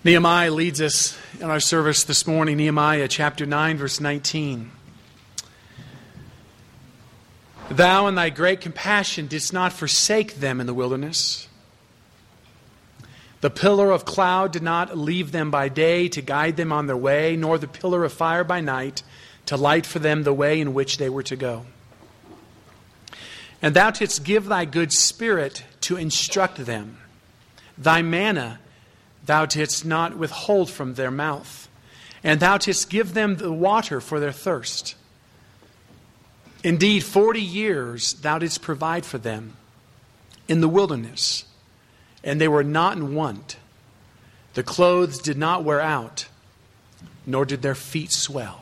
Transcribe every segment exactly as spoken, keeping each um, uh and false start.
Nehemiah leads us in our service this morning. Nehemiah chapter nine, verse nineteen. Thou in thy great compassion didst not forsake them in the wilderness. The pillar of cloud did not leave them by day to guide them on their way, nor the pillar of fire by night to light for them the way in which they were to go. And thou didst give thy good spirit to instruct them. Thy manna thou didst not withhold from their mouth, and thou didst give them the water for their thirst. Indeed, forty years thou didst provide for them in the wilderness, and they were not in want. The clothes did not wear out, nor did their feet swell.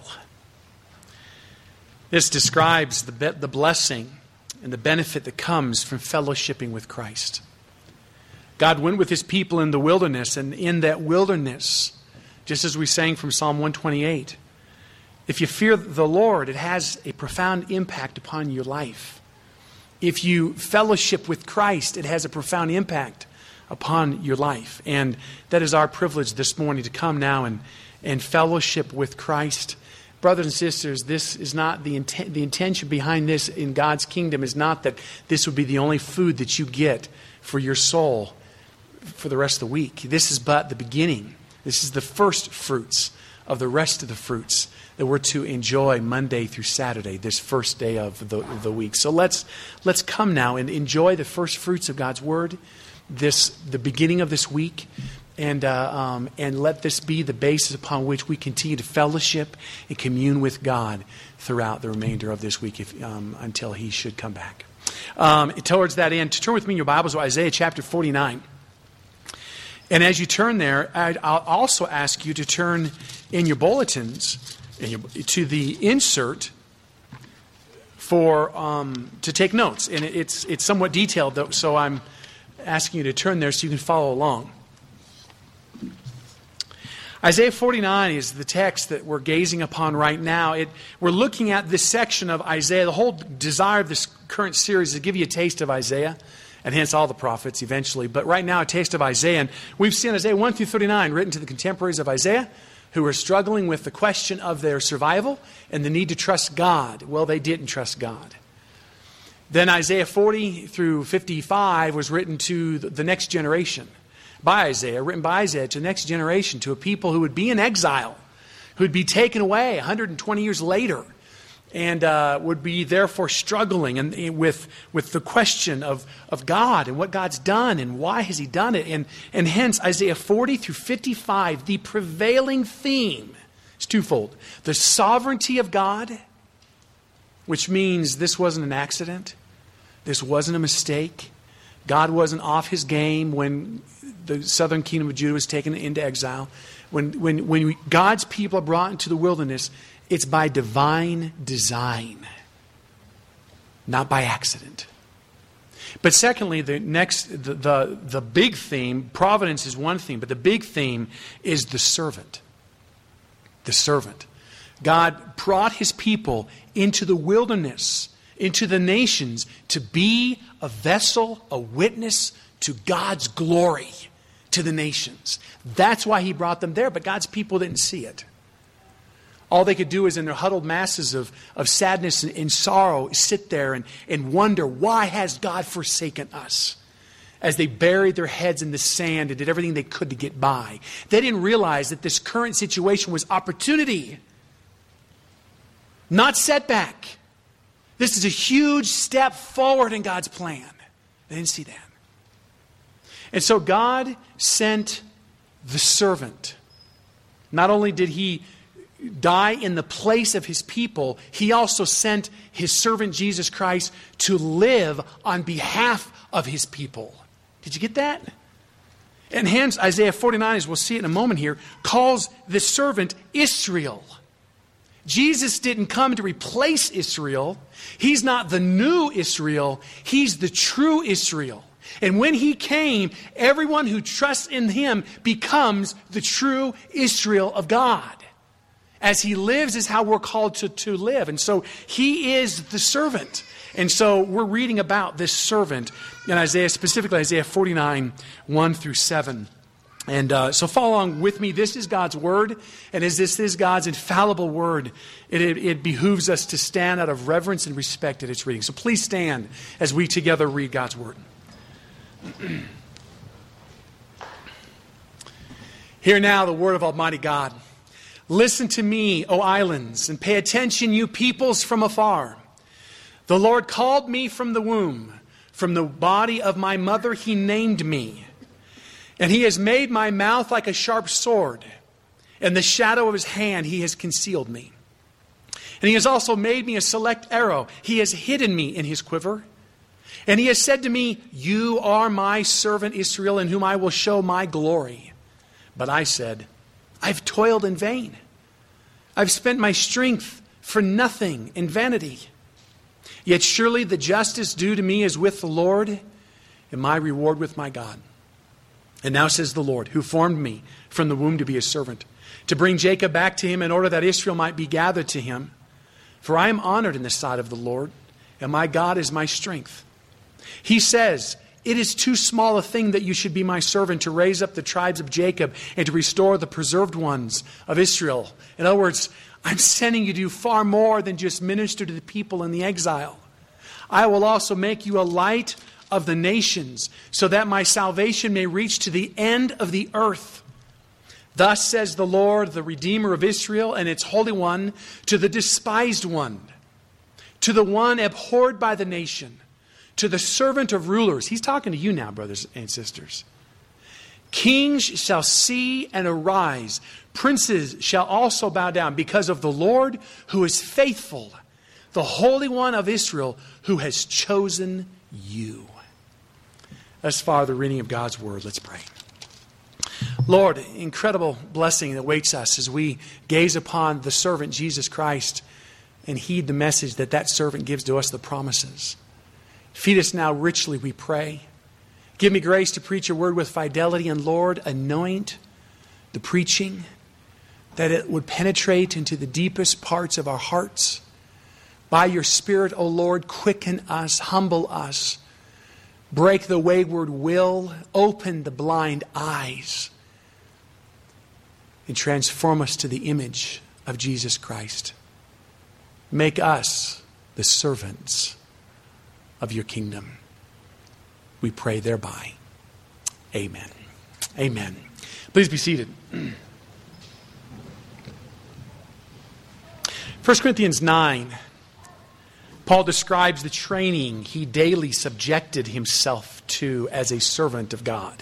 This describes the, be- the blessing and the benefit that comes from fellowshipping with Christ. God went with his people in the wilderness, and in that wilderness, just as we sang from Psalm one twenty-eight, if you fear the Lord, it has a profound impact upon your life. If you fellowship with Christ, it has a profound impact upon your life. And that is our privilege this morning, to come now and, and fellowship with Christ. Brothers and sisters, this is not the intent, the intention behind this in God's kingdom is not that this would be the only food that you get for your soul for the rest of the week. This is but the beginning. This is the first fruits of the rest of the fruits that we're to enjoy Monday through Saturday, this first day of the, the week. So let's let's come now and enjoy the first fruits of God's Word, this the beginning of this week, and uh, um, and let this be the basis upon which we continue to fellowship and commune with God throughout the remainder of this week, if, um, until He should come back. Um, towards that end, turn with me in your Bibles to Isaiah chapter forty-nine. And as you turn there, I'd, I'll also ask you to turn in your bulletins in your, to the insert for um, to take notes. And it, it's it's somewhat detailed, though, so I'm asking you to turn there so you can follow along. Isaiah forty-nine is the text that we're gazing upon right now. It, we're looking at this section of Isaiah. The whole desire of this current series is to give you a taste of Isaiah, and hence all the prophets eventually. But right now, a taste of Isaiah. And we've seen Isaiah one through thirty-nine written to the contemporaries of Isaiah who are struggling with the question of their survival and the need to trust God. Well, they didn't trust God. Then Isaiah forty through fifty-five was written to the next generation by Isaiah, written by Isaiah to the next generation, to a people who would be in exile, who would be taken away one hundred twenty years later, and uh, would be therefore struggling and, and with, with the question of, of God and what God's done and why has He done it. And, and hence, Isaiah forty through fifty-five, the prevailing theme is twofold. The sovereignty of God, which means this wasn't an accident. This wasn't a mistake. God wasn't off His game when the southern kingdom of Judah was taken into exile. When, when, when we, God's people are brought into the wilderness, it's by divine design, not by accident. But secondly, the next, the, the, the big theme, providence is one theme, but the big theme is the servant. The servant. God brought His people into the wilderness, into the nations, to be a vessel, a witness to God's glory to the nations. That's why He brought them there, but God's people didn't see it. All they could do is in their huddled masses of, of sadness and, and sorrow sit there and, and wonder, why has God forsaken us? As they buried their heads in the sand and did everything they could to get by. They didn't realize that this current situation was opportunity, not setback. This is a huge step forward in God's plan. They didn't see that. And so God sent the servant. Not only did He die in the place of His people, He also sent His servant Jesus Christ to live on behalf of His people. Did you get that? And hence Isaiah forty-nine, as we'll see it in a moment here, calls the servant Israel. Jesus didn't come to replace Israel. He's not the new Israel. He's the true Israel. And when He came, everyone who trusts in Him becomes the true Israel of God. As He lives is how we're called to, to live. And so He is the servant. And so we're reading about this servant in Isaiah, specifically Isaiah forty-nine, one through seven. And uh, so follow along with me. This is God's Word. And as this is God's infallible Word, it, it, it behooves us to stand out of reverence and respect at its reading. So please stand as we together read God's Word. Hear now the word of Almighty God. Listen to me, O islands, and pay attention, you peoples from afar. The Lord called me from the womb. From the body of my mother He named me. And He has made my mouth like a sharp sword. In the shadow of His hand He has concealed me. And He has also made me a select arrow. He has hidden me in His quiver. And He has said to me, you are my servant Israel, in whom I will show my glory. But I said, I've toiled in vain. I've spent my strength for nothing in vanity. Yet surely the justice due to me is with the Lord, and my reward with my God. And now says the Lord, who formed me from the womb to be His servant, to bring Jacob back to Him in order that Israel might be gathered to Him. For I am honored in the sight of the Lord, and my God is my strength. He says, it is too small a thing that you should be my servant to raise up the tribes of Jacob and to restore the preserved ones of Israel. In other words, I'm sending you to do far more than just minister to the people in the exile. I will also make you a light of the nations, so that my salvation may reach to the end of the earth. Thus says the Lord, the Redeemer of Israel and its Holy One, to the despised one, to the one abhorred by the nation, to the servant of rulers. He's talking to you now, brothers and sisters. Kings shall see and arise. Princes shall also bow down because of the Lord who is faithful, the Holy One of Israel who has chosen you. Thus far, the reading of God's Word. Let's pray. Lord, incredible blessing that awaits us as we gaze upon the servant Jesus Christ and heed the message that that servant gives to us, the promises. Feed us now richly, we pray. Give me grace to preach your word with fidelity, and Lord, anoint the preaching, that it would penetrate into the deepest parts of our hearts. By your Spirit, O Lord, quicken us, humble us, break the wayward will, open the blind eyes, and transform us to the image of Jesus Christ. Make us the servants of your kingdom. We pray thereby. Amen. Amen. Please be seated. First Corinthians nine. Paul describes the training he daily subjected himself to as a servant of God.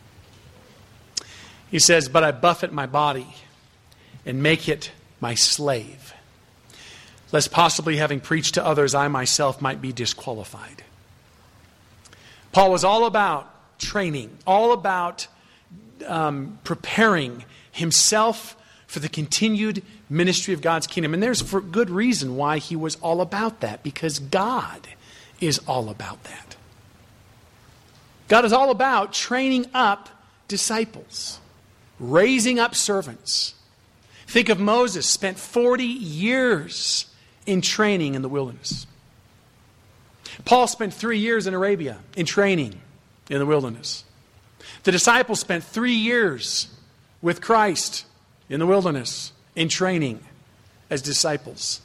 He says, but I buffet my body and make it my slave, lest possibly having preached to others, I myself might be disqualified. Paul was all about training, all about um, preparing himself for the continued ministry of God's kingdom. And there's for good reason why he was all about that, because God is all about that. God is all about training up disciples, raising up servants. Think of Moses, spent forty years in training in the wilderness. Paul spent three years in Arabia in training in the wilderness. The disciples spent three years with Christ in the wilderness in training as disciples.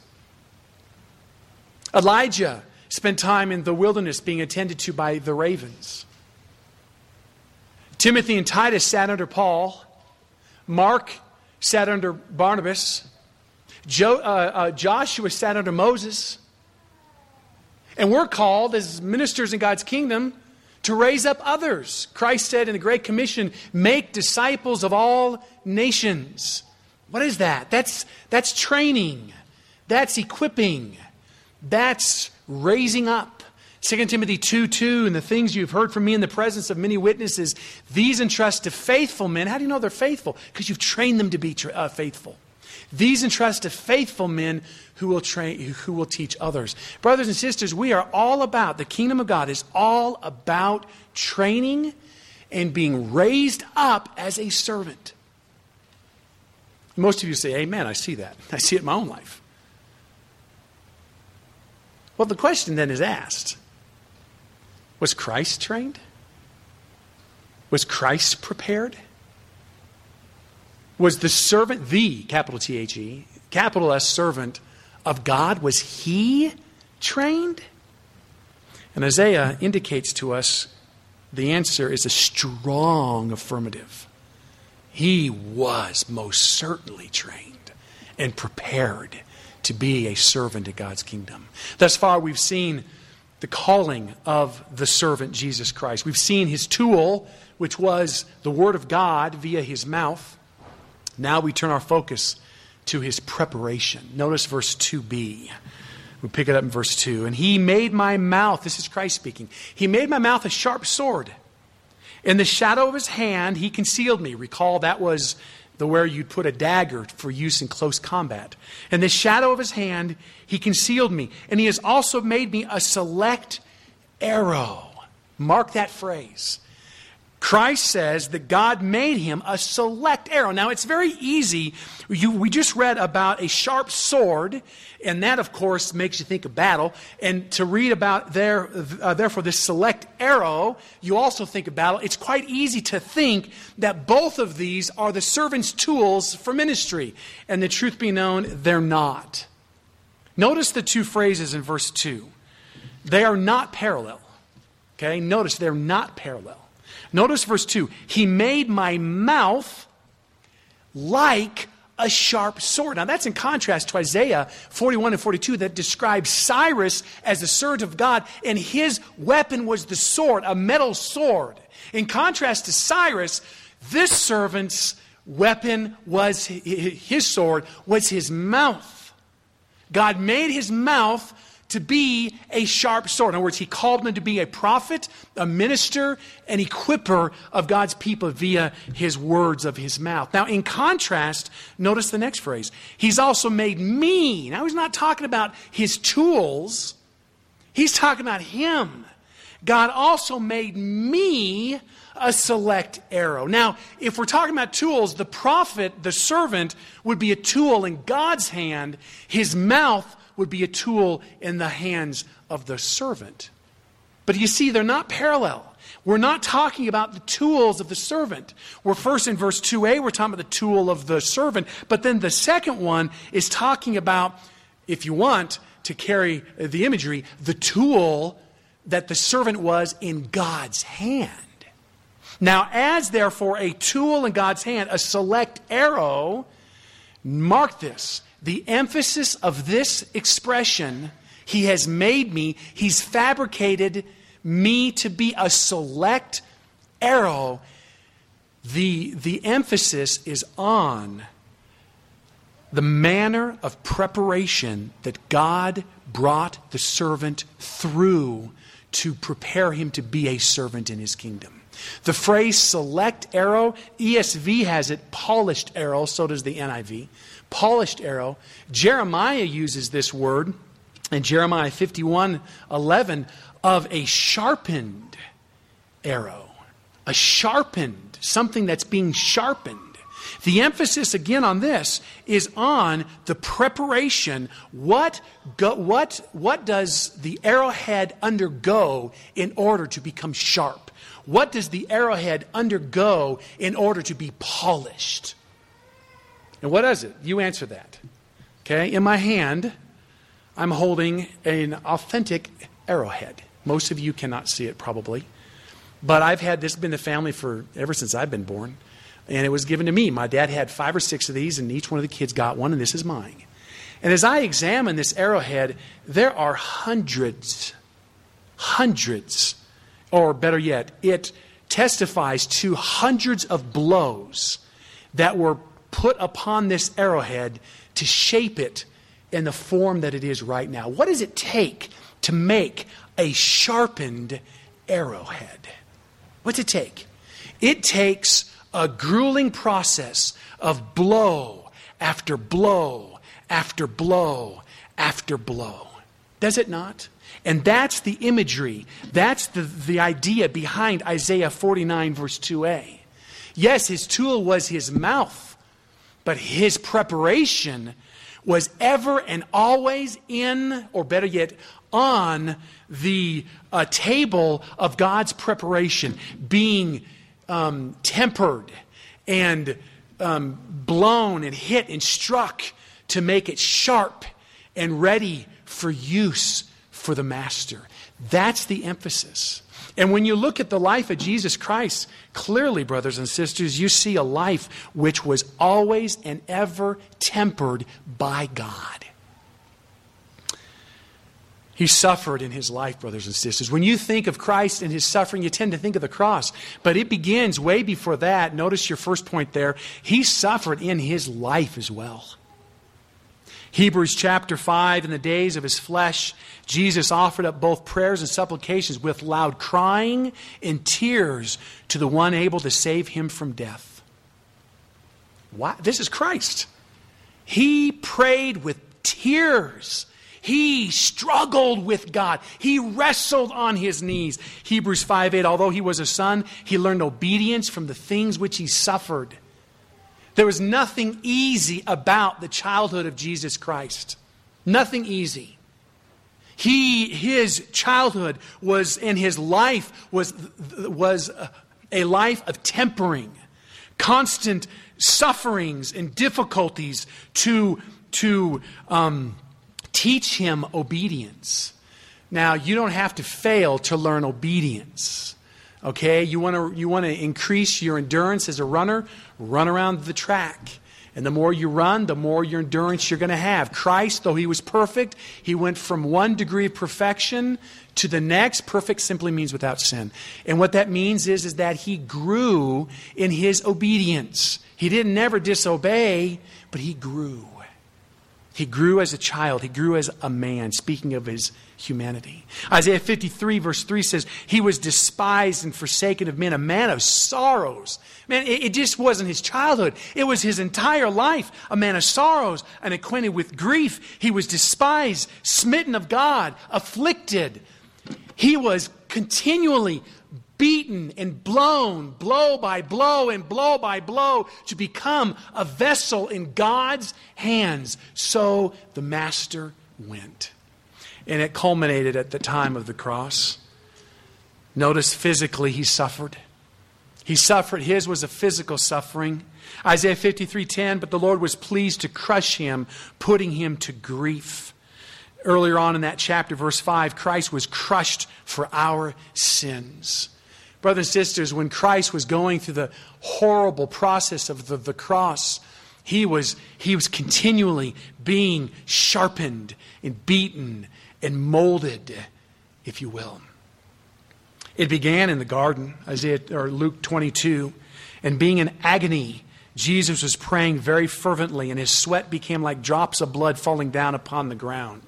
Elijah spent time in the wilderness being attended to by the ravens. Timothy and Titus sat under Paul. Mark sat under Barnabas. Jo, uh, uh, Joshua sat under Moses. And we're called as ministers in God's kingdom to raise up others. Christ said in the Great Commission, make disciples of all nations. What is that? That's, that's training. That's equipping. That's raising up. Second Timothy two two, and the things you've heard from me in the presence of many witnesses, these entrust to faithful men. How do you know they're faithful? Because you've trained them to be tra- uh, faithful. These entrust to faithful men who will train, who will teach others. Brothers and sisters, we are all about, the kingdom of God is all about training and being raised up as a servant. Most of you say, amen, I see that. I see it in my own life. Well, the question then is asked, was Christ trained? Was Christ prepared? Was the servant, the, capital T H E, capital S servant of God, was he trained? And Isaiah indicates to us the answer is a strong affirmative. He was most certainly trained and prepared to be a servant of God's kingdom. Thus far, we've seen the calling of the servant Jesus Christ. We've seen his tool, which was the Word of God via his mouth. Now we turn our focus to his preparation. Notice verse two b. We pick it up in verse two. And he made my mouth, this is Christ speaking, he made my mouth a sharp sword. In the shadow of his hand, he concealed me. Recall that was the where you'd put a dagger for use in close combat. In the shadow of his hand, he concealed me. And he has also made me a select arrow. Mark that phrase. Christ says that God made him a select arrow. Now, it's very easy. You, we just read about a sharp sword, and that, of course, makes you think of battle. And to read about, there, uh, therefore, this select arrow, you also think of battle. It's quite easy to think that both of these are the servant's tools for ministry. And the truth be known, they're not. Notice the two phrases in verse two. They are not parallel. Okay? Notice they're not parallel. Notice verse two. He made my mouth like a sharp sword. Now that's in contrast to Isaiah forty-one and forty-two that describes Cyrus as the servant of God, and his weapon was the sword, a metal sword. In contrast to Cyrus, this servant's weapon was, his sword was his mouth. God made his mouth to be a sharp sword. In other words, he called him to be a prophet, a minister, an equipper of God's people via his words of his mouth. Now, in contrast, notice the next phrase. He's also made me. Now, he's not talking about his tools. He's talking about him. God also made me a select arrow. Now, if we're talking about tools, the prophet, the servant, would be a tool in God's hand. His mouth would be a tool in the hands of the servant. But you see, they're not parallel. We're not talking about the tools of the servant. We're first in verse two a, we're talking about the tool of the servant. But then the second one is talking about, if you want to carry the imagery, the tool that the servant was in God's hand. Now, as therefore a tool in God's hand, a select arrow, mark this. The emphasis of this expression, he has made me, he's fabricated me to be a select arrow. The, the emphasis is on the manner of preparation that God brought the servant through to prepare him to be a servant in his kingdom. The phrase select arrow, E S V has it polished arrow, so does the N I V. Polished arrow. Jeremiah uses this word in Jeremiah fifty-one eleven of a sharpened arrow. A sharpened, something that's being sharpened. The emphasis again on this is on the preparation. What, go, what, what does the arrowhead undergo in order to become sharp? What does the arrowhead undergo in order to be polished? And what is it? You answer that. Okay, in my hand, I'm holding an authentic arrowhead. Most of you cannot see it probably. But I've had this been the family for ever since I've been born. And it was given to me. My dad had five or six of these, and each one of the kids got one, and this is mine. And as I examine this arrowhead, there are hundreds, hundreds, or better yet, it testifies to hundreds of blows that were put upon this arrowhead to shape it in the form that it is right now. What does it take to make a sharpened arrowhead? What's it take? It takes a grueling process of blow after blow after blow after blow. Does it not? And that's the imagery. That's the, the idea behind Isaiah forty-nine verse two a. Yes, his tool was his mouth, but his preparation was ever and always in, or better yet, on the uh, table of God's preparation, being um, tempered and um, blown and hit and struck to make it sharp and ready for use for the master. That's the emphasis. And when you look at the life of Jesus Christ, clearly, brothers and sisters, you see a life which was always and ever tempered by God. He suffered in his life, brothers and sisters. When you think of Christ and his suffering, you tend to think of the cross. But it begins way before that. Notice your first point there. He suffered in his life as well. Hebrews chapter five, in the days of his flesh, Jesus offered up both prayers and supplications with loud crying and tears to the one able to save him from death. What? This is Christ. He prayed with tears. He struggled with God. He wrestled on his knees. Hebrews five eight, although he was a son, he learned obedience from the things which he suffered. There was nothing easy about the childhood of Jesus Christ. Nothing easy. He, his childhood was, and his life was, was a life of tempering, constant sufferings and difficulties to, to um, teach him obedience. Now, you don't have to fail to learn obedience. Okay, you want to you want to increase your endurance as a runner, run around the track. And the more you run, the more your endurance you're going to have. Christ, though he was perfect, he went from one degree of perfection to the next. Perfect simply means without sin. And what that means is, is that he grew in his obedience. He didn't never disobey, but he grew. He grew as a child. He grew as a man, speaking of his humanity. Isaiah fifty-three verse three says, he was despised and forsaken of men, a man of sorrows. Man, it, it just wasn't his childhood. It was his entire life. A man of sorrows and acquainted with grief. He was despised, smitten of God, afflicted. He was continually beaten and blown, blow by blow and blow by blow, to become a vessel in God's hands. So the master went. And it culminated at the time of the cross. Notice physically he suffered. He suffered. His was a physical suffering. Isaiah fifty-three ten, but the Lord was pleased to crush him, putting him to grief. Earlier on in that chapter, verse five, Christ was crushed for our sins. Brothers and sisters, when Christ was going through the horrible process of the, the cross, he was, he was continually being sharpened and beaten and molded, if you will. It began in the garden, Isaiah or Luke twenty-two, and being in agony, Jesus was praying very fervently, and his sweat became like drops of blood falling down upon the ground.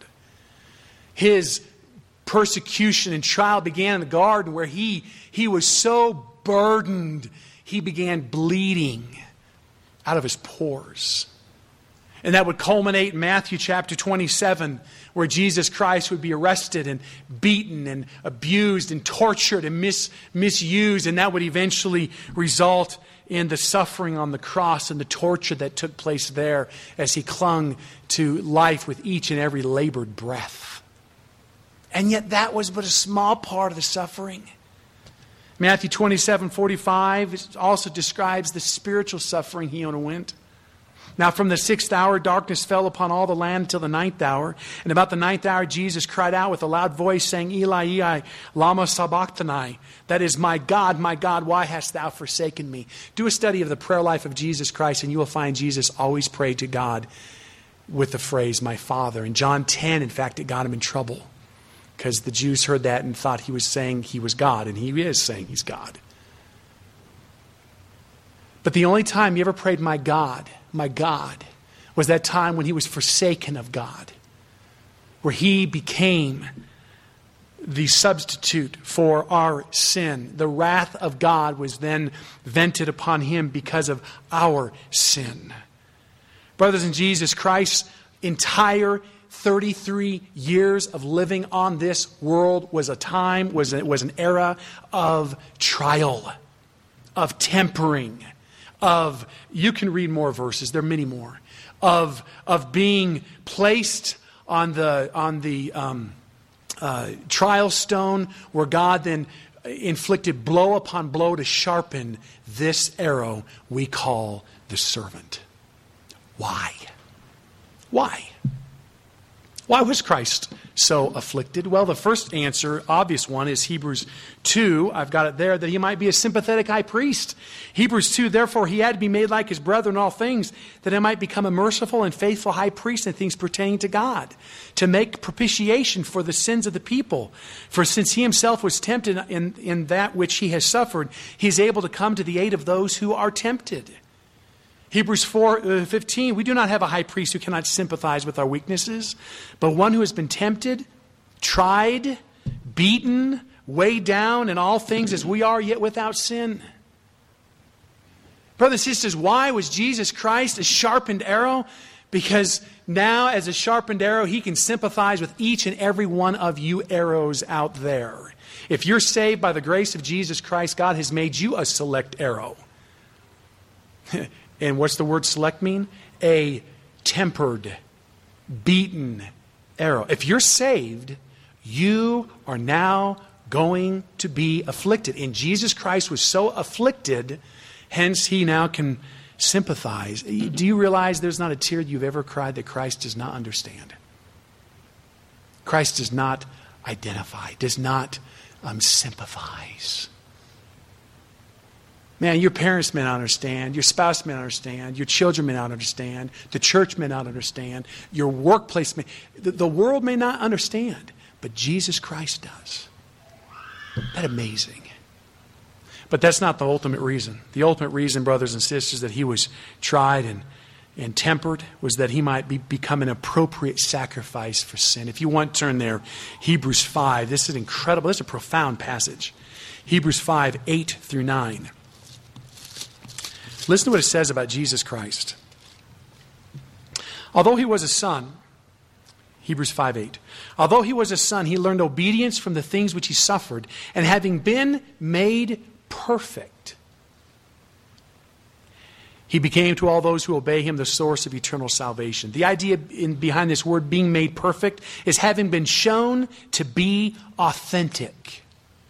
His persecution and trial began in the garden, where he, he was so burdened, he began bleeding out of his pores. And that would culminate in Matthew chapter twenty-seven, where Jesus Christ would be arrested and beaten and abused and tortured and mis, misused. And that would eventually result in the suffering on the cross and the torture that took place there as he clung to life with each and every labored breath. And yet that was but a small part of the suffering. Matthew twenty-seven forty-five also describes the spiritual suffering he underwent. Now from the sixth hour, darkness fell upon all the land until the ninth hour. And about the ninth hour, Jesus cried out with a loud voice, saying, Eli, Eli, lama sabachthani. That is, my God, my God, why hast thou forsaken me? Do a study of the prayer life of Jesus Christ, and you will find Jesus always prayed to God with the phrase, my Father. In John ten, in fact, it got him in trouble, because the Jews heard that and thought he was saying he was God, and he is saying he's God. But the only time he ever prayed, my God, my God, was that time when he was forsaken of God, where he became the substitute for our sin. The wrath of God was then vented upon him because of our sin. Brothers in Jesus, Christ's entire thirty-three years of living on this world was a time, was, a, was an era of trial, of tempering, of, you can read more verses, there are many more, of, of being placed on the, on the um, uh, trial stone, where God then inflicted blow upon blow to sharpen this arrow we call the servant. Why? Why? Why was Christ so afflicted? Well, the first answer, obvious one, is Hebrews two. I've got it there, that he might be a sympathetic high priest. Hebrews two, therefore he had to be made like his brethren in all things, that he might become a merciful and faithful high priest in things pertaining to God, to make propitiation for the sins of the people. For since he himself was tempted in, in that which he has suffered, he is able to come to the aid of those who are tempted. Hebrews four fifteen, we do not have a high priest who cannot sympathize with our weaknesses, but one who has been tempted, tried, beaten, weighed down in all things as we are, yet without sin. Brothers and sisters, why was Jesus Christ a sharpened arrow? Because now, as a sharpened arrow, he can sympathize with each and every one of you arrows out there. If you're saved by the grace of Jesus Christ, God has made you a select arrow. And what's the word select mean? A tempered, beaten arrow. If you're saved, you are now going to be afflicted. And Jesus Christ was so afflicted, hence he now can sympathize. Do you realize there's not a tear you've ever cried that Christ does not understand? Christ does not identify, does not um, sympathize. Man, your parents may not understand. Your spouse may not understand. Your children may not understand. The church may not understand. Your workplace may... The, the world may not understand. But Jesus Christ does. Isn't that amazing? But that's not the ultimate reason. The ultimate reason, brothers and sisters, that he was tried and, and tempered was that he might be, become an appropriate sacrifice for sin. If you want, turn there. Hebrews five. This is incredible. This is a profound passage. Hebrews five, eight through nine. Listen to what it says about Jesus Christ. Although he was a son, Hebrews five eight, although he was a son, he learned obedience from the things which he suffered, and having been made perfect, he became to all those who obey him the source of eternal salvation. The idea in, behind this word being made perfect is having been shown to be authentic.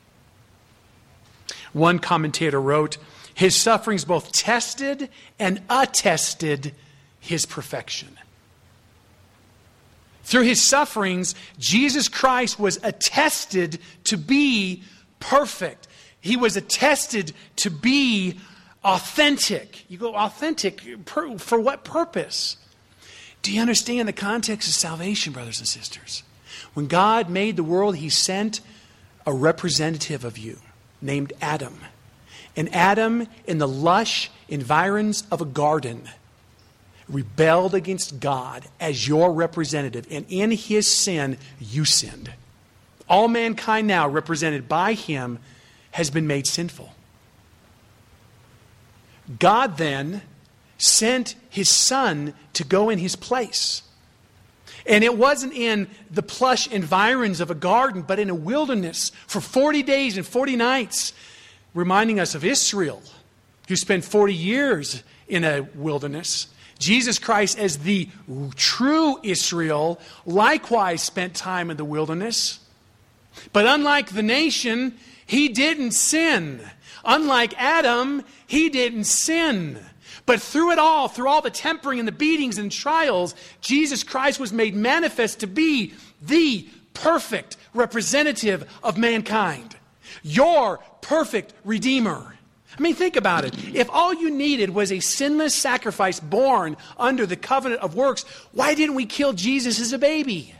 One commentator wrote, his sufferings both tested and attested his perfection. Through his sufferings, Jesus Christ was attested to be perfect. He was attested to be authentic. You go, authentic? For what purpose? Do you understand the context of salvation, brothers and sisters? When God made the world, he sent a representative of you named Adam. And Adam, in the lush environs of a garden, rebelled against God as your representative. And in his sin, you sinned. All mankind now, represented by him, has been made sinful. God then sent his son to go in his place. And it wasn't in the plush environs of a garden, but in a wilderness for forty days and forty nights. Reminding us of Israel, who spent forty years in a wilderness. Jesus Christ, as the true Israel, likewise spent time in the wilderness. But unlike the nation, he didn't sin. Unlike Adam, he didn't sin. But through it all, through all the tempering and the beatings and trials, Jesus Christ was made manifest to be the perfect representative of mankind. Your perfect Redeemer. I mean, think about it. If all you needed was a sinless sacrifice born under the covenant of works, why didn't we kill Jesus as a baby?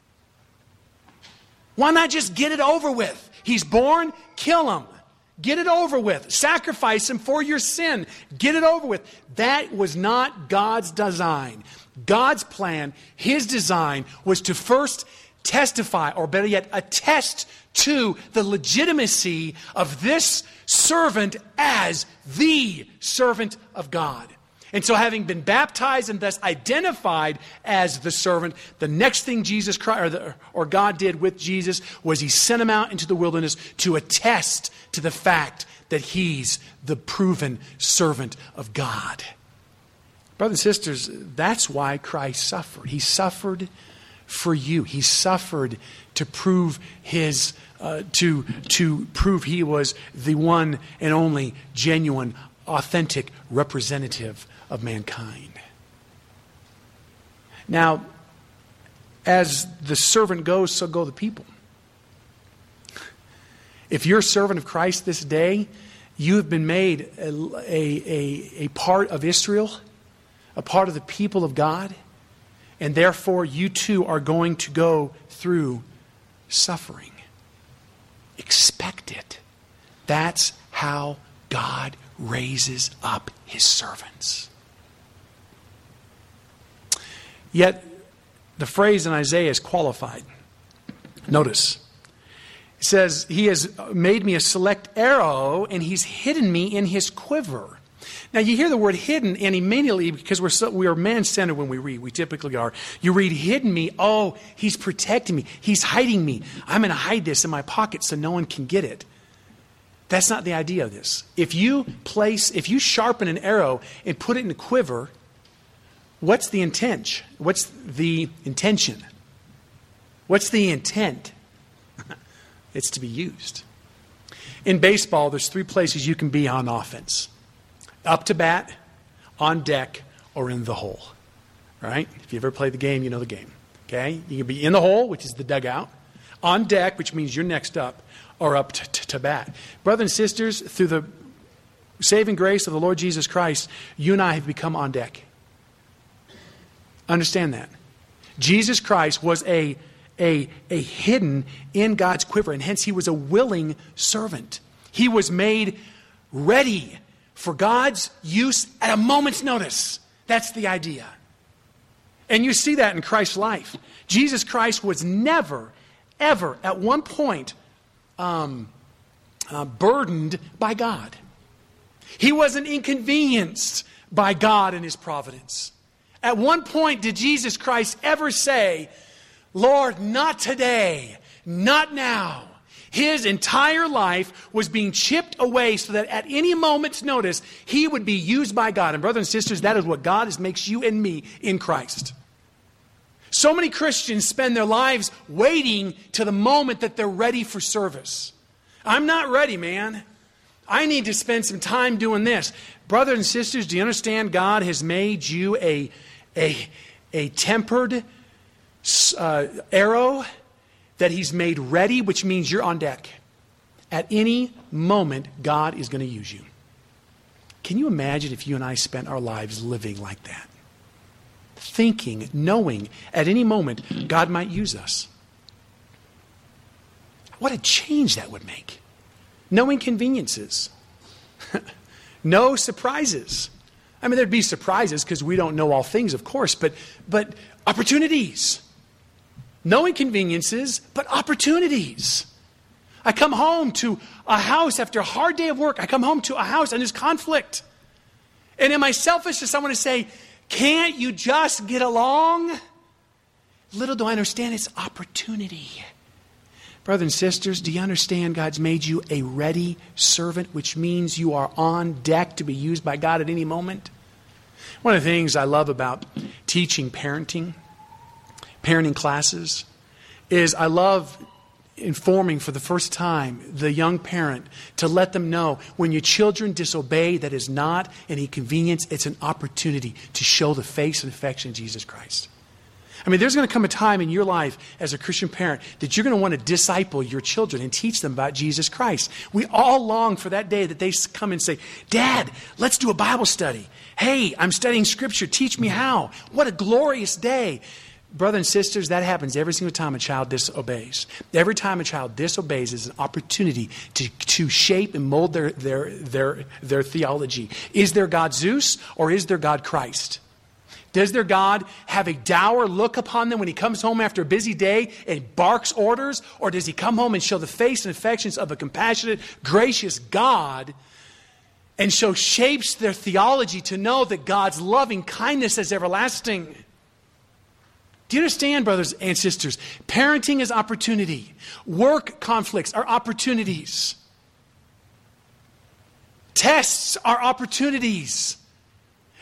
Why not just get it over with? He's born, kill him. Get it over with. Sacrifice him for your sin. Get it over with. That was not God's design. God's plan, his design, was to first testify, or better yet, attest to the legitimacy of this servant as the servant of God. And so having been baptized and thus identified as the servant, the next thing Jesus Christ, or, the, or God did with Jesus was he sent him out into the wilderness to attest to the fact that he's the proven servant of God. Brothers and sisters, that's why Christ suffered. He suffered for you. He suffered to prove his, uh, to, to prove he was the one and only genuine, authentic representative of mankind. Now, as the servant goes, so go the people. If you're a servant of Christ this day, you have been made a, a, a, a part of Israel, a part of the people of God, and therefore you too are going to go through suffering. Expect it. That's how God raises up His servants. Yet, the phrase in Isaiah is qualified. Notice, it says, He has made me a select arrow, and He's hidden me in His quiver. Now, you hear the word hidden, and immediately, because we're so, we are man-centered when we read, we typically are, you read hidden me, oh, He's protecting me, He's hiding me. I'm going to hide this in my pocket so no one can get it. That's not the idea of this. If you place, if you sharpen an arrow and put it in a quiver, what's the intent? What's the intention? What's the intent? It's to be used. In baseball, there's three places you can be on offense. Up to bat, on deck, or in the hole. Right? If you ever played the game, you know the game. Okay? You can be in the hole, which is the dugout. On deck, which means you're next up, or up to, to, to bat. Brothers and sisters, through the saving grace of the Lord Jesus Christ, you and I have become on deck. Understand that. Jesus Christ was a, a, a hidden in God's quiver, and hence He was a willing servant. He was made ready for God's use at a moment's notice. That's the idea. And you see that in Christ's life. Jesus Christ was never, ever, at one point, um, uh, burdened by God. He wasn't inconvenienced by God and His providence. At one point did Jesus Christ ever say, Lord, not today, not now. His entire life was being chipped away so that at any moment's notice, He would be used by God. And brothers and sisters, that is what God is, makes you and me in Christ. So many Christians spend their lives waiting to the moment that they're ready for service. I'm not ready, man. I need to spend some time doing this. Brothers and sisters, do you understand God has made you a, a, a tempered uh, arrow that He's made ready, which means you're on deck. At any moment, God is going to use you. Can you imagine if you and I spent our lives living like that? Thinking, knowing, at any moment, God might use us. What a change that would make. No inconveniences. No surprises. I mean, there'd be surprises because we don't know all things, of course, but, but opportunities. No inconveniences, but opportunities. I come home to a house after a hard day of work. I come home to a house and there's conflict. And am I selfish to someone to say, can't you just get along? Little do I understand it's opportunity. Brothers and sisters, do you understand God's made you a ready servant, which means you are on deck to be used by God at any moment? One of the things I love about teaching parenting, parenting classes, is I love informing for the first time the young parent to let them know when your children disobey, that is not an inconvenience, it's an opportunity to show the face and affection of Jesus Christ. I mean, there's going to come a time in your life as a Christian parent that you're going to want to disciple your children and teach them about Jesus Christ. We all long for that day that they come and say, Dad, let's do a Bible study. Hey, I'm studying Scripture. Teach me how. What a glorious day. Brothers and sisters, that happens every single time a child disobeys. Every time a child disobeys is an opportunity to, to shape and mold their, their, their, their theology. Is there God Zeus or is there God Christ? Does their God have a dour look upon them when He comes home after a busy day and barks orders? Or does He come home and show the face and affections of a compassionate, gracious God and show shapes their theology to know that God's loving kindness is everlasting? Do you understand, brothers and sisters? Parenting is opportunity. Work conflicts are opportunities. Tests are opportunities.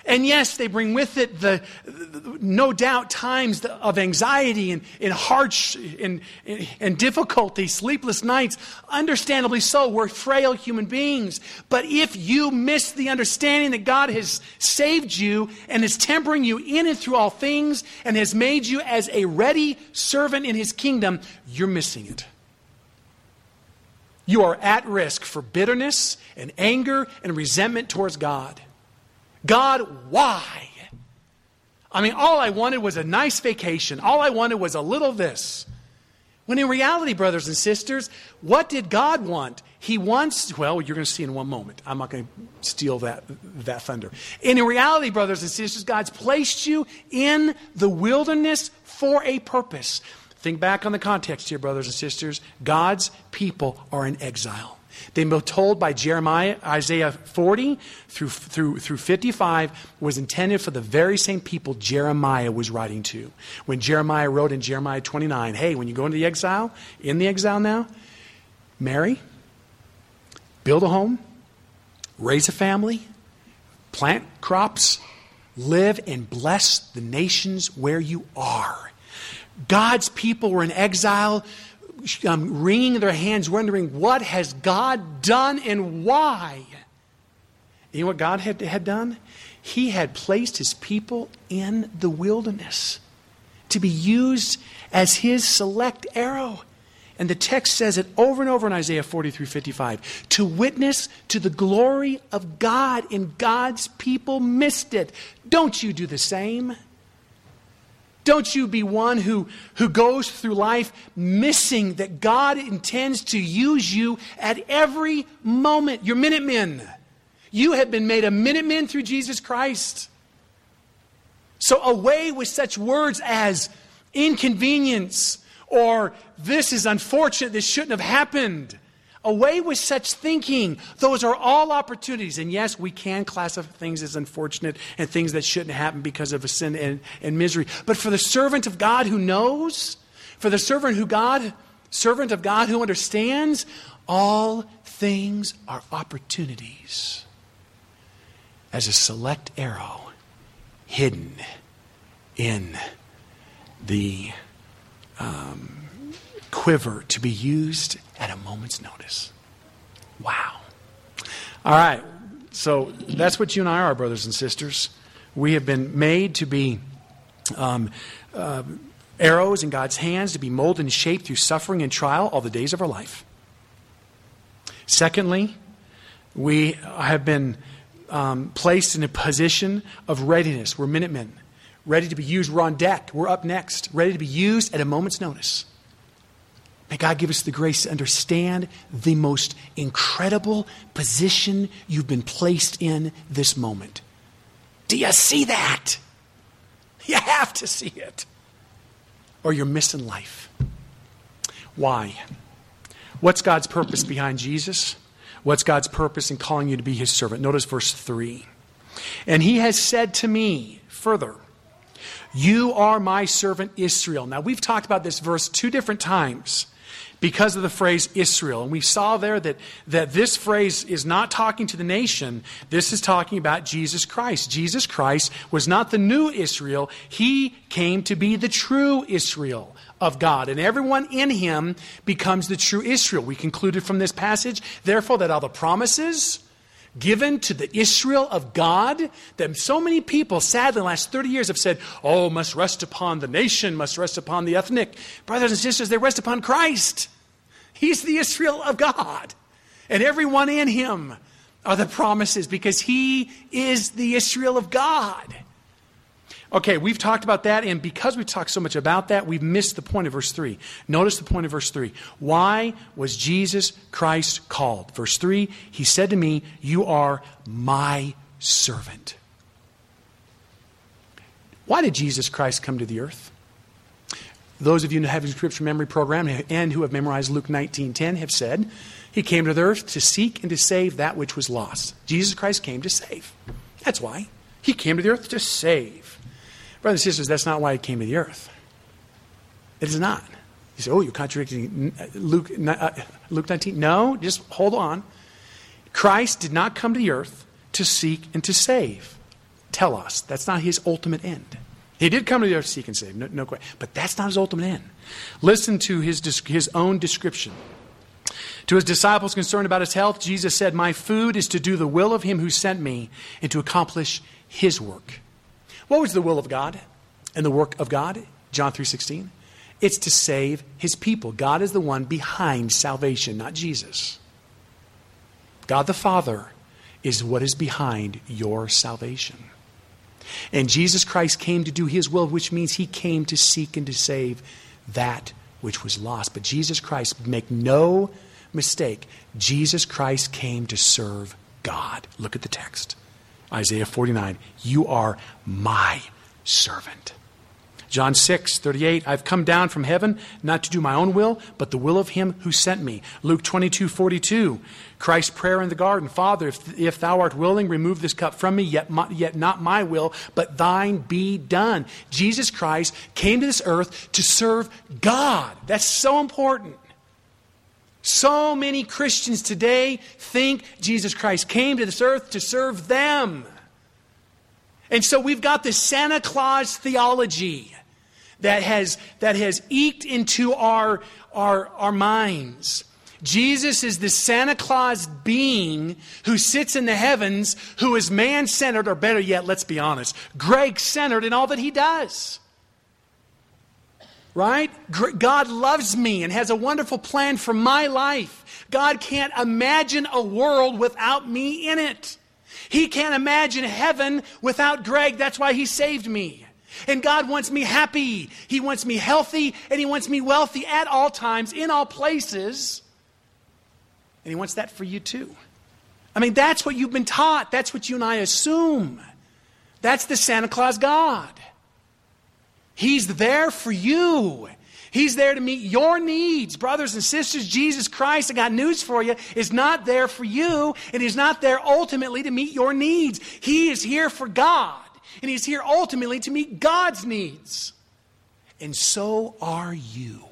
And yes, they bring with it the, the no doubt times of anxiety and, and harsh and, and, and difficulty, sleepless nights. Understandably so, we're frail human beings. But if you miss the understanding that God has saved you and is tempering you in and through all things and has made you as a ready servant in His kingdom, you're missing it. You are at risk for bitterness and anger and resentment towards God. God, why? I mean, all I wanted was a nice vacation. All I wanted was a little this. When in reality, brothers and sisters, what did God want? He wants, well, you're going to see in one moment. I'm not going to steal that, that thunder. And in reality, brothers and sisters, God's placed you in the wilderness for a purpose. Think back on the context here, brothers and sisters. God's people are in exile. They've been told by Jeremiah, Isaiah forty through, through, through fifty-five was intended for the very same people Jeremiah was writing to. When Jeremiah wrote in Jeremiah twenty-nine, hey, when you go into the exile, in the exile now, marry, build a home, raise a family, plant crops, live and bless the nations where you are. God's people were in exile, Um, wringing their hands, wondering, what has God done and why? You know what God had, had done? He had placed His people in the wilderness to be used as His select arrow. And the text says it over and over in Isaiah forty through fifty-five. To witness to the glory of God, and God's people missed it. Don't you do the same? Don't you be one who, who goes through life missing that God intends to use you at every moment. You're Minutemen. You have been made a Minuteman through Jesus Christ. So away with such words as inconvenience or this is unfortunate, this shouldn't have happened. Away with such thinking. Those are all opportunities. And yes, we can classify things as unfortunate and things that shouldn't happen because of a sin and, and misery. But for the servant of God who knows, for the servant who God, servant of God who understands, all things are opportunities. As a select arrow hidden in the um, quiver to be used at a moment's notice. Wow. All right. So that's what you and I are, brothers and sisters. We have been made to be um, uh, arrows in God's hands, to be molded and shaped through suffering and trial all the days of our life. Secondly, we have been um, placed in a position of readiness. We're Minutemen, ready to be used. We're on deck. We're up next, ready to be used at a moment's notice. May God give us the grace to understand the most incredible position you've been placed in this moment. Do you see that? You have to see it, or you're missing life. Why? What's God's purpose behind Jesus? What's God's purpose in calling you to be His servant? Notice verse three. And He has said to me, further, you are my servant Israel. Now, we've talked about this verse two different times because of the phrase Israel. And we saw there that, that this phrase is not talking to the nation. This is talking about Jesus Christ. Jesus Christ was not the new Israel. He came to be the true Israel of God. And everyone in Him becomes the true Israel. We concluded from this passage, therefore, that all the promises given to the Israel of God, that so many people, sadly, in the last thirty years have said, oh, must rest upon the nation, must rest upon the ethnic. Brothers and sisters, they rest upon Christ. He's the Israel of God. And everyone in Him are the promises because He is the Israel of God. Okay, we've talked about that, and because we've talked so much about that, we've missed the point of verse three. Notice the point of verse three. Why was Jesus Christ called? Verse three, He said to me, you are my servant. Why did Jesus Christ come to the earth? Those of you who have a scripture memory program and who have memorized Luke nineteen ten have said, He came to the earth to seek and to save that which was lost. Jesus Christ came to save. That's why. He came to the earth to save. Brothers and sisters, that's not why He came to the earth. It is not. You say, oh, you're contradicting Luke, uh, Luke nineteen. No, just hold on. Christ did not come to the earth to seek and to save. telos. That's not his ultimate end. He did come to the earth to seek and save, no, no question. But that's not his ultimate end. Listen to his, his own description. To his disciples concerned about his health, Jesus said, my food is to do the will of him who sent me and to accomplish his work. What was the will of God and the work of God? John three sixteen. It's to save his people. God is the one behind salvation, not Jesus. God the Father is what is behind your salvation. And Jesus Christ came to do his will, which means he came to seek and to save that which was lost. But Jesus Christ, make no mistake, Jesus Christ came to serve God. Look at the text. Isaiah forty-nine, you are my servant. John six thirty-eight, I've come down from heaven not to do my own will, but the will of him who sent me. Luke twenty-two forty-two, Christ's prayer in the garden, Father, if, if thou art willing, remove this cup from me, yet, my, yet not my will, but thine be done. Jesus Christ came to this earth to serve God. That's so important. So many Christians today think Jesus Christ came to this earth to serve them. And so we've got this Santa Claus theology that has, that has eked into our, our, our minds. Jesus is the Santa Claus being who sits in the heavens, who is man-centered, or better yet, let's be honest, Greg-centered in all that he does. Right? God loves me and has a wonderful plan for my life. God can't imagine a world without me in it. He can't imagine heaven without Greg. That's why he saved me. And God wants me happy. He wants me healthy, and he wants me wealthy at all times, in all places. And he wants that for you too. I mean, that's what you've been taught. That's what you and I assume. That's the Santa Claus God. He's there for you. He's there to meet your needs. Brothers and sisters, Jesus Christ, I got news for you, is not there for you, and he's not there ultimately to meet your needs. He is here for God, and he's here ultimately to meet God's needs. And so are you.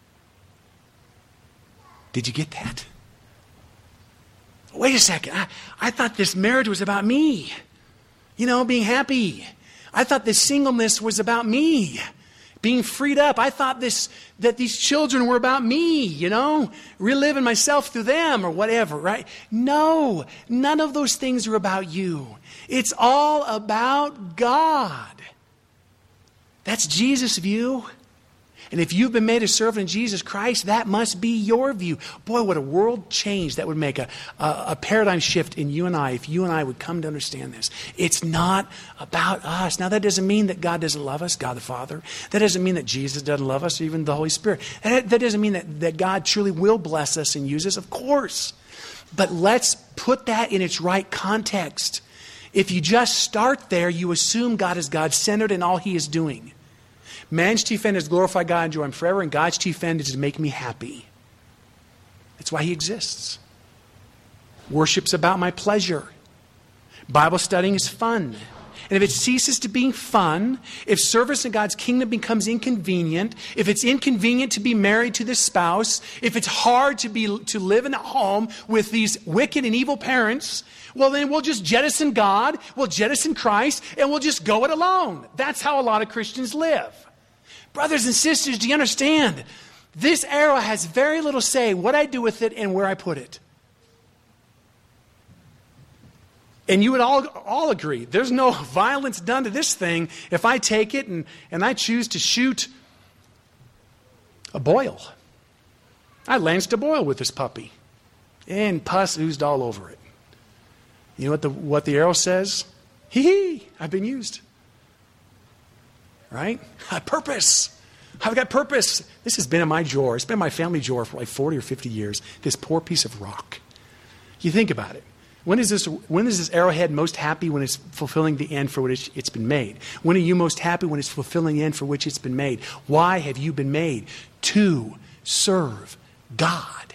Did you get that? Wait a second. I, I thought this marriage was about me. You know, being happy. I thought this singleness was about me. Being freed up. I thought this that these children were about me, you know, reliving myself through them or whatever, right? No, none of those things are about you. It's all about God. That's Jesus' view. And if you've been made a servant of Jesus Christ, that must be your view. Boy, what a world change that would make, a, a, a paradigm shift in you and I, if you and I would come to understand this. It's not about us. Now, that doesn't mean that God doesn't love us, God the Father. That doesn't mean that Jesus doesn't love us, or even the Holy Spirit. That, that doesn't mean that, that God truly will bless us and use us, of course. But let's put that in its right context. If you just start there, you assume God is God-centered in all he is doing. Man's chief end is to glorify God and enjoy him forever, and God's chief end is to make me happy. That's why he exists. Worship's about my pleasure. Bible studying is fun. And if it ceases to be fun, if service in God's kingdom becomes inconvenient, if it's inconvenient to be married to this spouse, if it's hard to be to live in a home with these wicked and evil parents, well, then we'll just jettison God, we'll jettison Christ, and we'll just go it alone. That's how a lot of Christians live. Brothers and sisters, do you understand? This arrow has very little say what I do with it and where I put it. And you would all, all agree, there's no violence done to this thing if I take it and, and I choose to shoot a boil. I lanced a boil with this puppy. And pus oozed all over it. You know what the, what the arrow says? Hee hee, I've been used. Right? Purpose. I've got purpose. This has been in my drawer. It's been in my family drawer for like forty or fifty years. This poor piece of rock. You think about it. When is this, when is this arrowhead most happy? When it's fulfilling the end for which it's been made. When are you most happy? When it's fulfilling the end for which it's been made. Why have you been made? To serve God.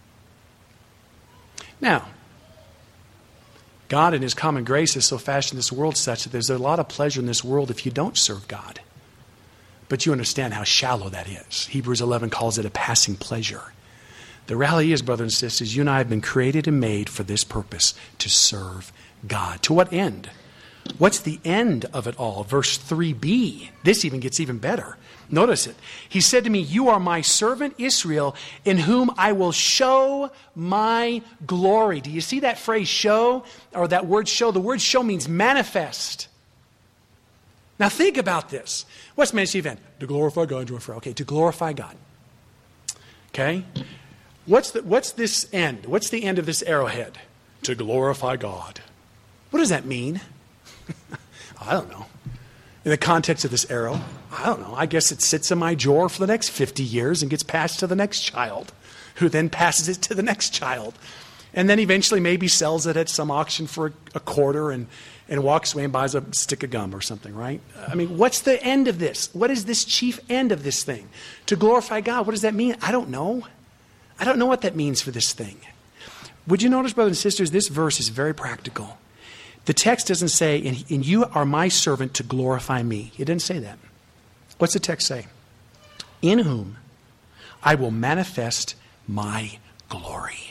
Now, God in his common grace has so fashioned this world such that there's a lot of pleasure in this world if you don't serve God. But you understand how shallow that is. Hebrews eleven calls it a passing pleasure. The reality is, brothers and sisters, you and I have been created and made for this purpose, to serve God. To what end? What's the end of it all? Verse three b. This even gets even better. Notice it. He said to me, you are my servant Israel, in whom I will show my glory. Do you see that phrase show, or that word show? The word show means manifest. Now think about this. What's the ministry event? To glorify God. Okay, to glorify God. Okay? What's the, what's this end? What's the end of this arrowhead? To glorify God. What does that mean? I don't know. In the context of this arrow, I don't know. I guess it sits in my drawer for the next fifty years and gets passed to the next child, who then passes it to the next child. And then eventually maybe sells it at some auction for a, a quarter and, and walks away and buys a stick of gum or something, right? I mean, what's the end of this? What is this chief end of this thing? To glorify God. What does that mean? I don't know. I don't know what that means for this thing. Would you notice, brothers and sisters, this verse is very practical. The text doesn't say, and, and you are my servant to glorify me. It didn't say that. What's the text say? In whom I will manifest my glory.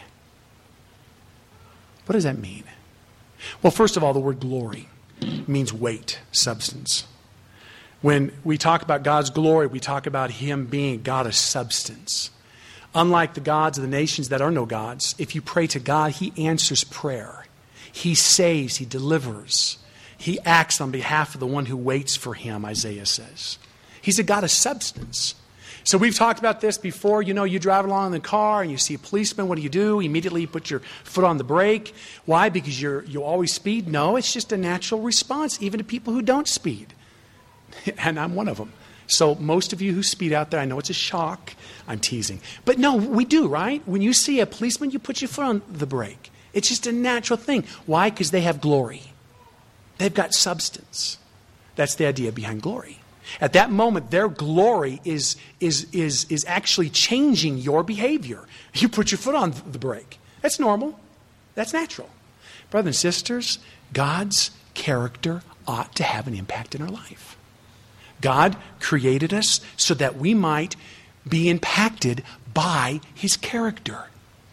What does that mean? Well, first of all, the word glory means weight, substance. When we talk about God's glory, we talk about Him being God of substance. Unlike the gods of the nations that are no gods, if you pray to God, He answers prayer. He saves, He delivers. He acts on behalf of the one who waits for Him, Isaiah says. He's a God of substance. So we've talked about this before. You know, you drive along in the car and you see a policeman. What do you do? Immediately you put your foot on the brake. Why? Because you're, you always speed? No, it's just a natural response, even to people who don't speed. And I'm one of them. So most of you who speed out there, I know it's a shock. I'm teasing. But no, we do, right? When you see a policeman, you put your foot on the brake. It's just a natural thing. Why? Because they have glory. They've got substance. That's the idea behind glory. At that moment, their glory is, is, is, is actually changing your behavior. You put your foot on the brake. That's normal. That's natural. Brothers and sisters, God's character ought to have an impact in our life. God created us so that we might be impacted by His character.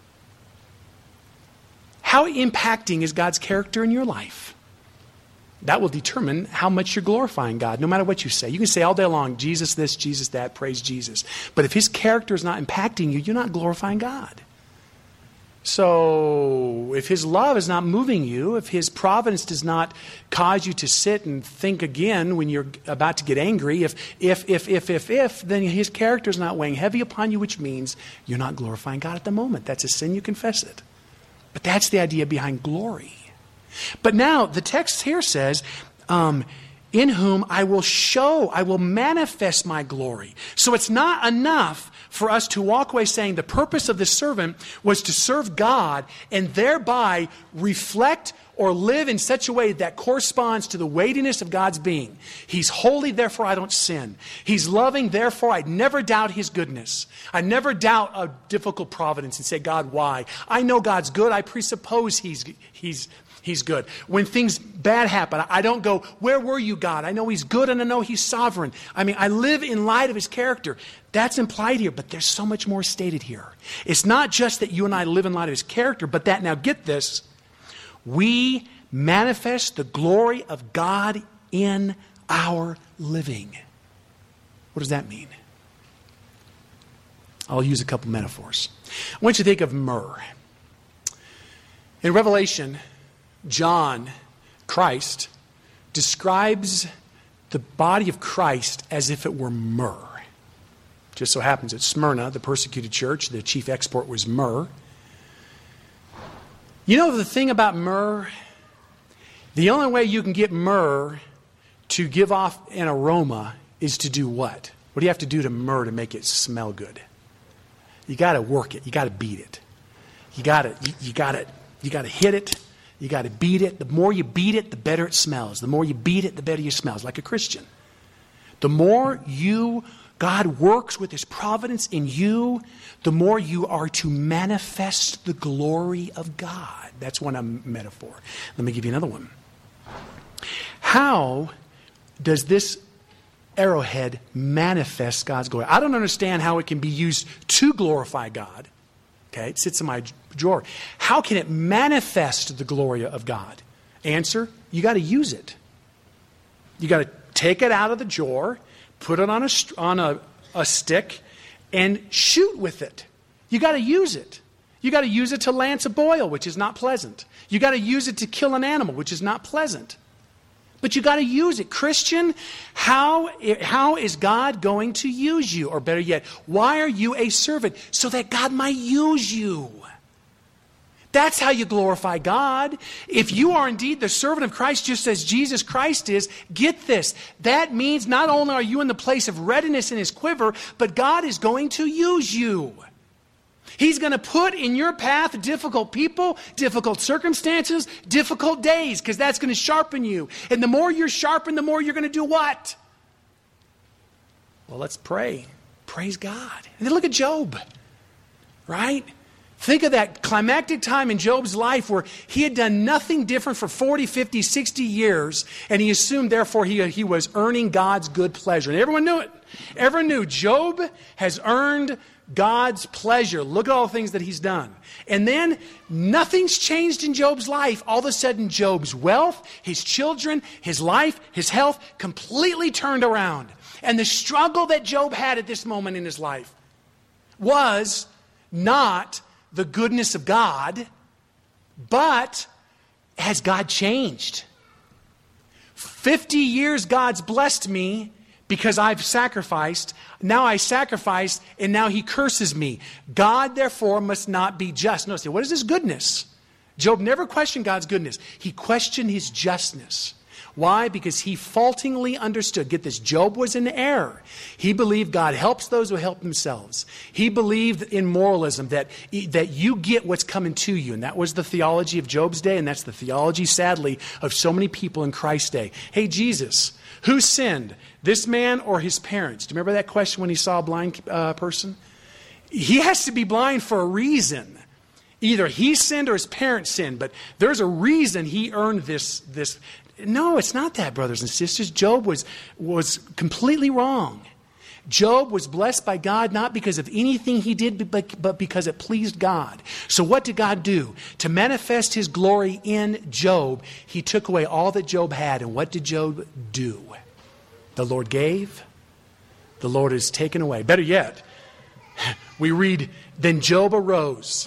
How impacting is God's character in your life? That will determine how much you're glorifying God, no matter what you say. You can say all day long, Jesus this, Jesus that, praise Jesus. But if His character is not impacting you, you're not glorifying God. So if His love is not moving you, if His providence does not cause you to sit and think again when you're about to get angry, if, if, if, if, if, if, then His character is not weighing heavy upon you, which means you're not glorifying God at the moment. That's a sin, you confess it. But that's the idea behind glory. But now the text here says, um, in whom I will show, I will manifest my glory. So it's not enough for us to walk away saying the purpose of this servant was to serve God and thereby reflect or live in such a way that corresponds to the weightiness of God's being. He's holy, therefore I don't sin. He's loving, therefore I never doubt His goodness. I never doubt a difficult providence and say, God, why? I know God's good. I presuppose He's He's He's good. When things bad happen, I don't go, where were you, God? I know He's good and I know He's sovereign. I mean, I live in light of His character. That's implied here, but there's so much more stated here. It's not just that you and I live in light of His character, but that, now get this, we manifest the glory of God in our living. What does that mean? I'll use a couple metaphors. I want you to think of myrrh. In Revelation, John, Christ, describes the body of Christ as if it were myrrh. Just so happens at Smyrna, the persecuted church, the chief export was myrrh. You know the thing about myrrh? The only way you can get myrrh to give off an aroma is to do what? What do you have to do to myrrh to make it smell good? You got to work it. You got to beat it. You got to you, you got to you got to hit it. You got to beat it. The more you beat it, the better it smells. The more you beat it, the better it smells. Like a Christian. The more you God works with His providence in you, the more you are to manifest the glory of God. That's one metaphor. Let me give you another one. How does this arrowhead manifest God's glory? I don't understand how it can be used to glorify God. Okay, it sits in my drawer. How can it manifest the glory of God? Answer, you got to use it. You got to take it out of the jar, put it on a, on a, a stick, and shoot with it. You got to use it. You got to use it to lance a boil, which is not pleasant. You got to use it to kill an animal, which is not pleasant. But you got to use it. Christian, how, how is God going to use you? Or better yet, why are you a servant? So that God might use you. That's how you glorify God. If you are indeed the servant of Christ, just as Jesus Christ is, get this. That means not only are you in the place of readiness in His quiver, but God is going to use you. He's going to put in your path difficult people, difficult circumstances, difficult days, because that's going to sharpen you. And the more you're sharpened, the more you're going to do what? Well, let's pray. Praise God. And then look at Job, right? Think of that climactic time in Job's life where he had done nothing different for forty, fifty, sixty years, and he assumed, therefore, he, he was earning God's good pleasure. And everyone knew it. Everyone knew Job has earned God's pleasure. Look at all the things that he's done. And then nothing's changed in Job's life. All of a sudden, Job's wealth, his children, his life, his health completely turned around. And the struggle that Job had at this moment in his life was not the goodness of God, but has God changed? fifty years God's blessed me because I've sacrificed. Now I sacrificed, and now He curses me. God, therefore, must not be just. Notice, what is His goodness? Job never questioned God's goodness. He questioned His justness. Why? Because he faultingly understood. Get this, Job was in error. He believed God helps those who help themselves. He believed in moralism, that, that you get what's coming to you. And that was the theology of Job's day, and that's the theology, sadly, of so many people in Christ's day. Hey, Jesus, who sinned, this man or his parents? Do you remember that question when he saw a blind uh, person? He has to be blind for a reason. Either he sinned or his parents sinned, but there's a reason he earned this. this. No, it's not that, brothers and sisters. Job was, was completely wrong. Job was blessed by God not because of anything he did, but, but because it pleased God. So what did God do? To manifest His glory in Job, He took away all that Job had. And what did Job do? The Lord gave, the Lord has taken away. Better yet, we read, then Job arose,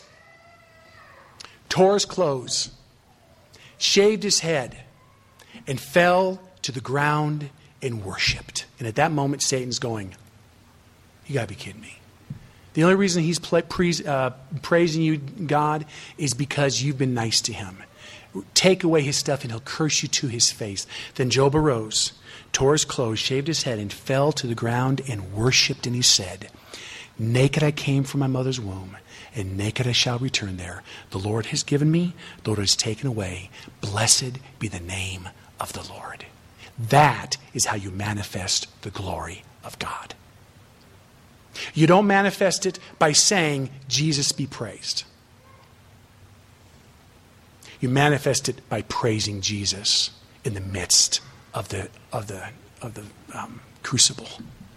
tore his clothes, shaved his head, and fell to the ground and worshipped. And at that moment, Satan's going, you got to be kidding me. The only reason he's play, praise, uh, praising you, God, is because you've been nice to him. Take away his stuff and he'll curse you to his face. Then Job arose, tore his clothes, shaved his head, and fell to the ground and worshipped. And he said, naked I came from my mother's womb, and naked I shall return there. The Lord has given me, the Lord has taken away. Blessed be the name of the Lord. That is how you manifest the glory of God. You don't manifest it by saying, Jesus be praised. You manifest it by praising Jesus in the midst of the of the of the um, crucible.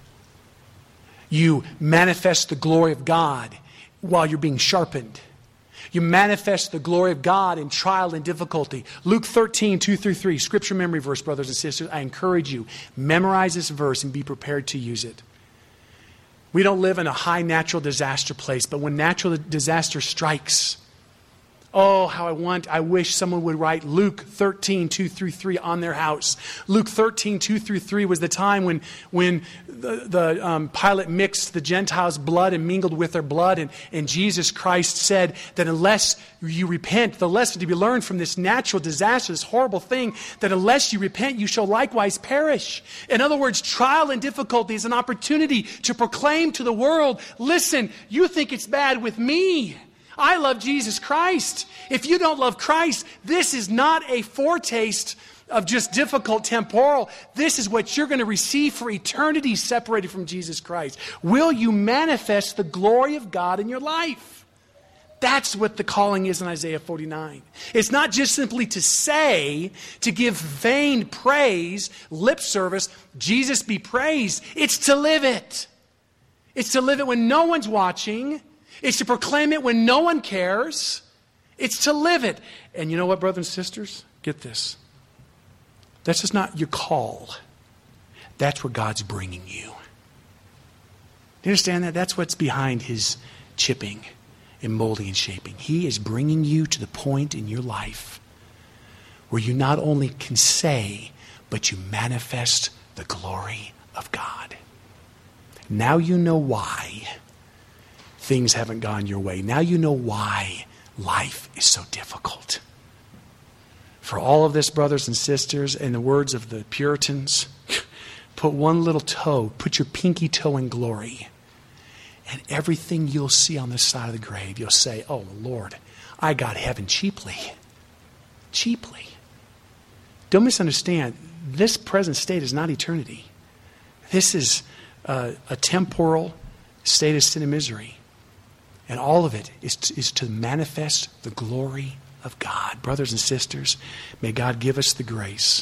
You manifest the glory of God while you're being sharpened. You manifest the glory of God in trial and difficulty. Luke thirteen, two through three, scripture memory verse, brothers and sisters. I encourage you, memorize this verse and be prepared to use it. We don't live in a high natural disaster place, but when natural disaster strikes, oh, how I want, I wish someone would write Luke thirteen, two through three on their house. Luke thirteen, two through three was the time when, when the, the um, Pilate mixed the Gentiles' blood and mingled with their blood. And, and Jesus Christ said that unless you repent, the lesson to be learned from this natural disaster, this horrible thing, that unless you repent, you shall likewise perish. In other words, trial and difficulty is an opportunity to proclaim to the world, listen, you think it's bad with me. I love Jesus Christ. If you don't love Christ, this is not a foretaste of just difficult temporal. This is what you're going to receive for eternity separated from Jesus Christ. Will you manifest the glory of God in your life? That's what the calling is in Isaiah forty-nine. It's not just simply to say, to give vain praise, lip service, Jesus be praised. It's to live it. It's to live it when no one's watching. It's to proclaim it when no one cares. It's to live it. And you know what, brothers and sisters? Get this. That's just not your call. That's where God's bringing you. Do you understand that? That's what's behind his chipping and molding and shaping. He is bringing you to the point in your life where you not only can say, but you manifest the glory of God. Now you know why things haven't gone your way. Now you know why life is so difficult. For all of this, brothers and sisters, in the words of the Puritans, put one little toe, put your pinky toe in glory, and everything you'll see on this side of the grave, you'll say, oh, Lord, I got heaven cheaply. Cheaply. Don't misunderstand. This present state is not eternity. This is uh, a temporal state of sin and misery. And all of it is to, is to manifest the glory of God. Brothers and sisters, may God give us the grace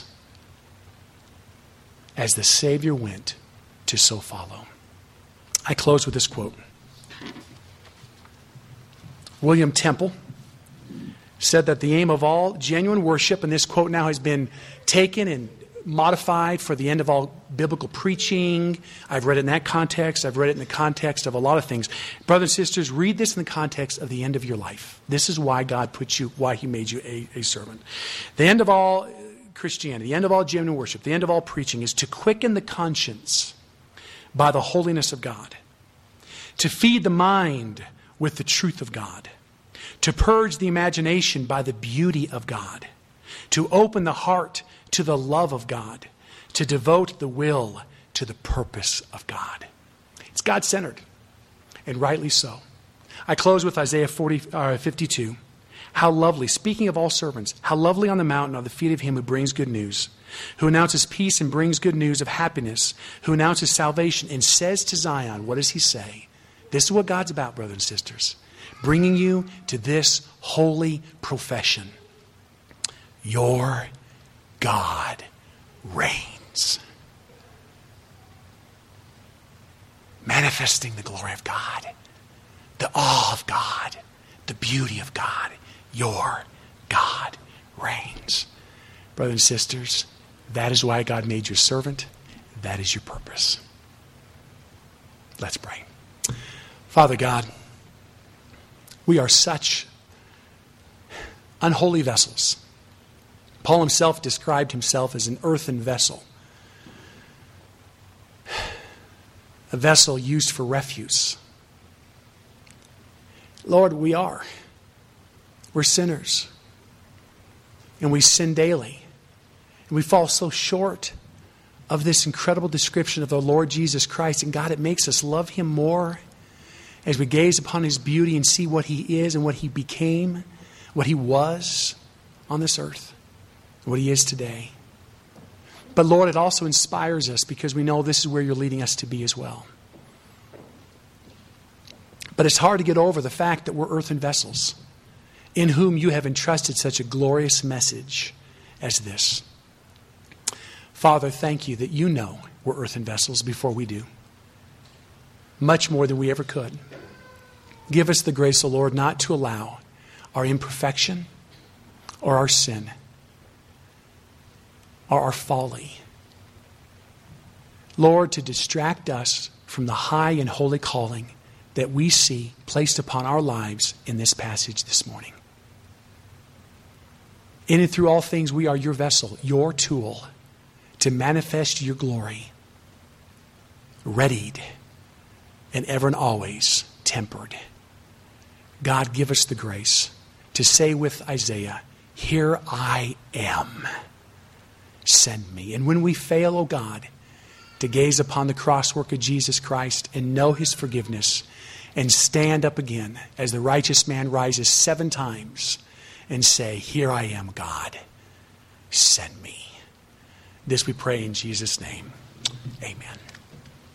as the Savior went to so follow. I close with this quote. William Temple said that the aim of all genuine worship, and this quote now has been taken and modified for the end of all biblical preaching. I've read it in that context. I've read it in the context of a lot of things. Brothers and sisters, read this in the context of the end of your life. This is why God put you, why he made you a, a servant. The end of all Christianity, the end of all genuine worship, the end of all preaching is to quicken the conscience by the holiness of God, to feed the mind with the truth of God, to purge the imagination by the beauty of God, to open the heart to the love of God, to devote the will to the purpose of God. It's God-centered, and rightly so. I close with Isaiah forty, uh, fifty-two. How lovely, speaking of all servants, how lovely on the mountain are the feet of him who brings good news, who announces peace and brings good news of happiness, who announces salvation and says to Zion, what does he say? This is what God's about, brothers and sisters. Bringing you to this holy profession. Your God reigns. Manifesting the glory of God, the awe of God, the beauty of God. Your God reigns. Brothers and sisters, that is why God made you a servant. That is your purpose. Let's pray. Father God, we are such unholy vessels. Paul himself described himself as an earthen vessel. A vessel used for refuse. Lord, we are. We're sinners. And we sin daily. And we fall so short of this incredible description of the Lord Jesus Christ. And God, it makes us love him more as we gaze upon his beauty and see what he is and what he became, what he was on this earth, what he is today. But Lord, it also inspires us because we know this is where you're leading us to be as well. But it's hard to get over the fact that we're earthen vessels in whom you have entrusted such a glorious message as this. Father, thank you that you know we're earthen vessels before we do. Much more than we ever could. Give us the grace, O Lord, not to allow our imperfection or our sin or our folly, Lord, to distract us from the high and holy calling that we see placed upon our lives in this passage this morning. In and through all things, we are your vessel, your tool to manifest your glory, readied and ever and always tempered. God, give us the grace to say with Isaiah, here I am, send me. And when we fail, O God, to gaze upon the crosswork of Jesus Christ and know his forgiveness and stand up again as the righteous man rises seven times and say, here I am, God, send me. This we pray in Jesus' name. Amen.